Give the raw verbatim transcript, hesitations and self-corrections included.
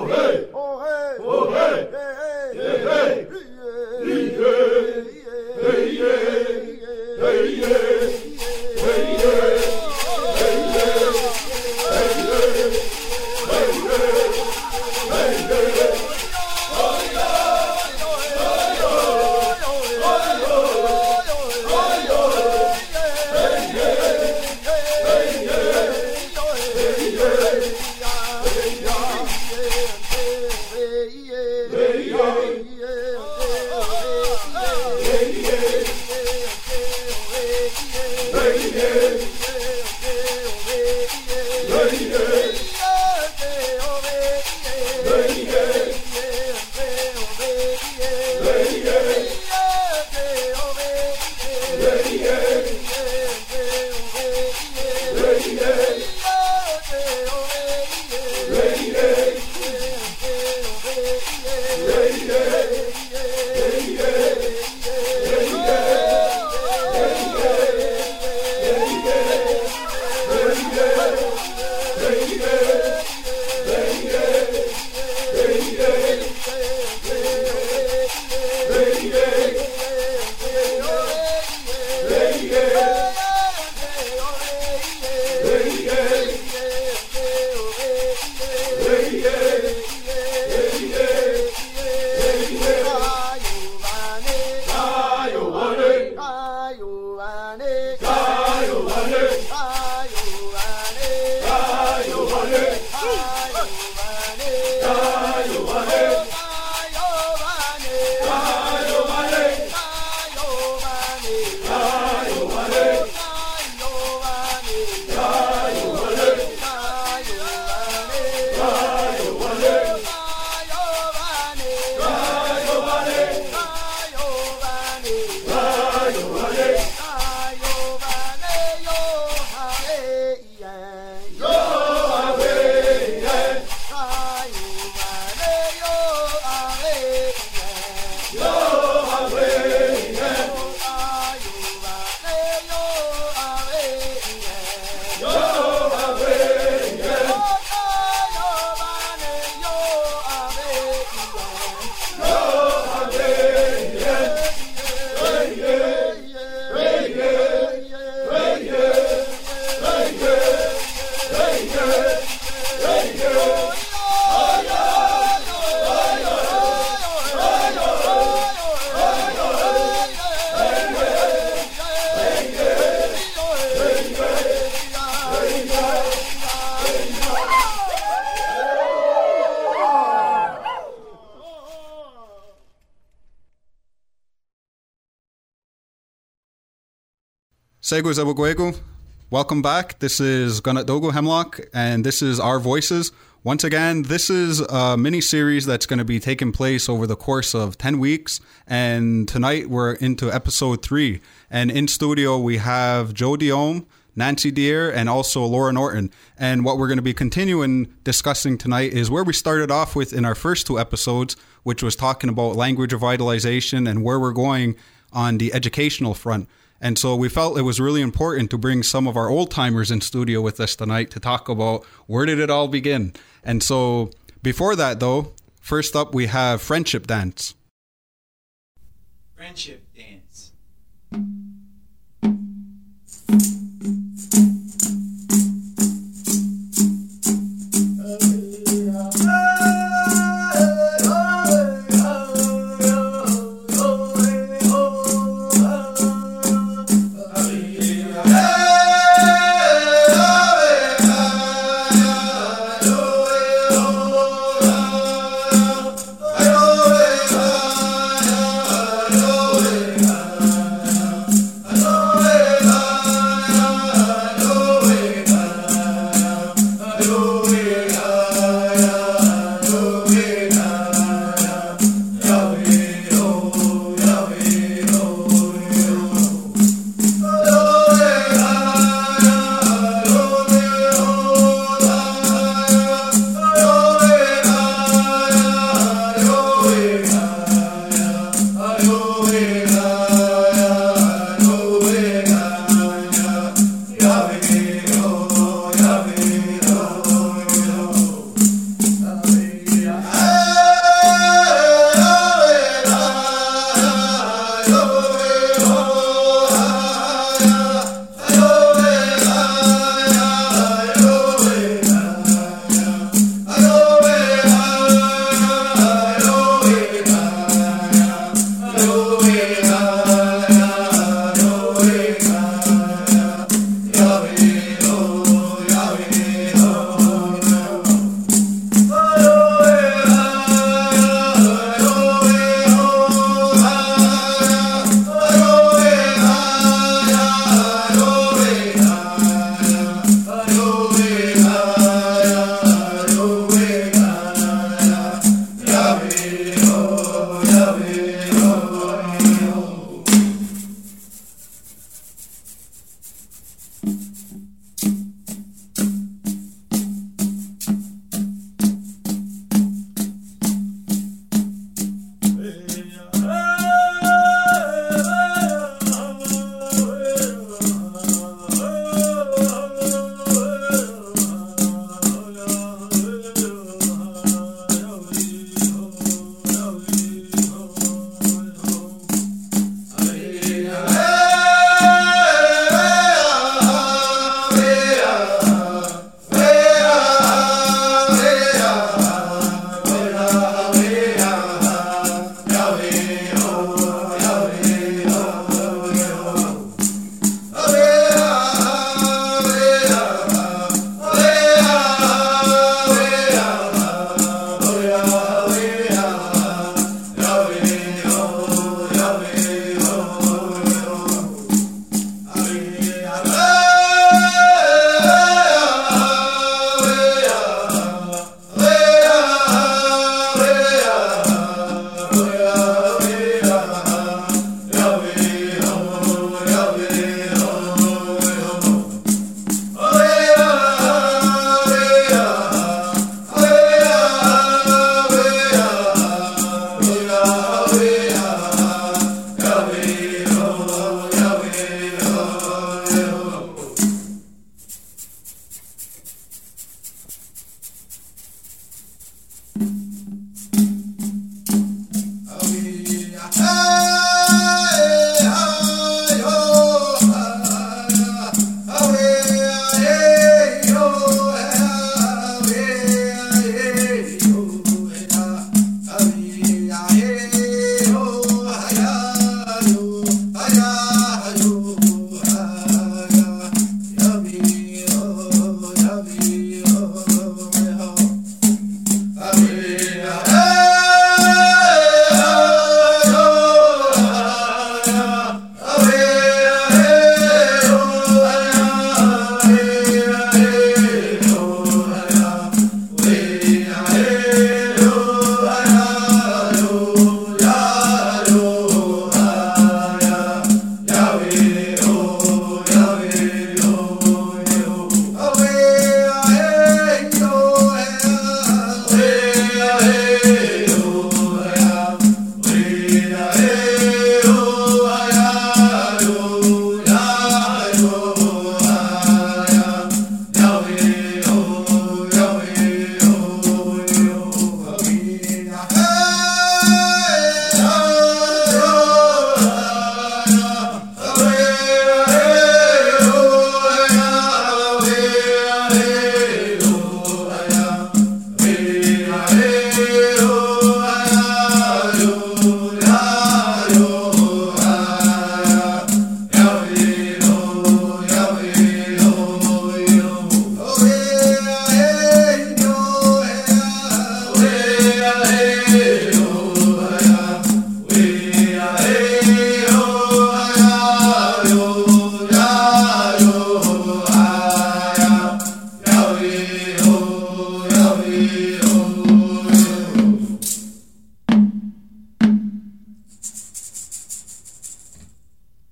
Segu Zabuguegu, welcome back. This is Gunatdogo Hemlock, and this is Our Voices. Once again, this is a mini-series that's going to be taking place over the course of ten weeks, and tonight we're into episode three. And in studio, we have Joe Diome, Nancy Deere, and also Laura Norton. And what we're going to be continuing discussing tonight is where we started off with in our first two episodes, which was talking about language revitalization and where we're going on the educational front. And so we felt it was really important to bring some of our old timers in studio with us tonight to talk about where did it all begin. And so before that, though, first up we have Friendship Dance. Friendship Dance. Mario.